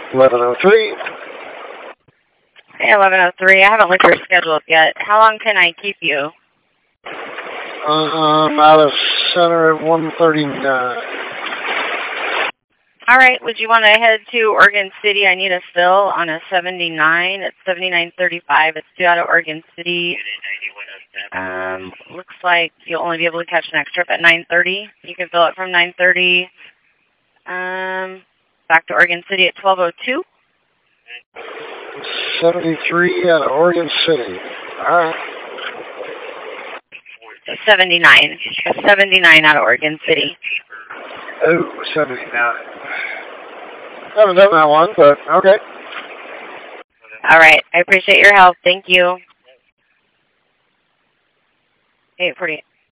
1103. Hey, 1103. I haven't looked at your schedule up yet. How long can I keep you? Out of center at 139. All right. Would you want to head to Oregon City? I need a fill on a 79. It's 7935. It's due out of Oregon City. Looks like you'll only be able to catch next trip at 9:30. You can fill it from 9:30. Back to Oregon City at 12:02. 73 out of Oregon City. All right. 79. 79 out of Oregon City. Oh, 79. Haven't done that one, but okay. All right. I appreciate your help. Thank you. 848.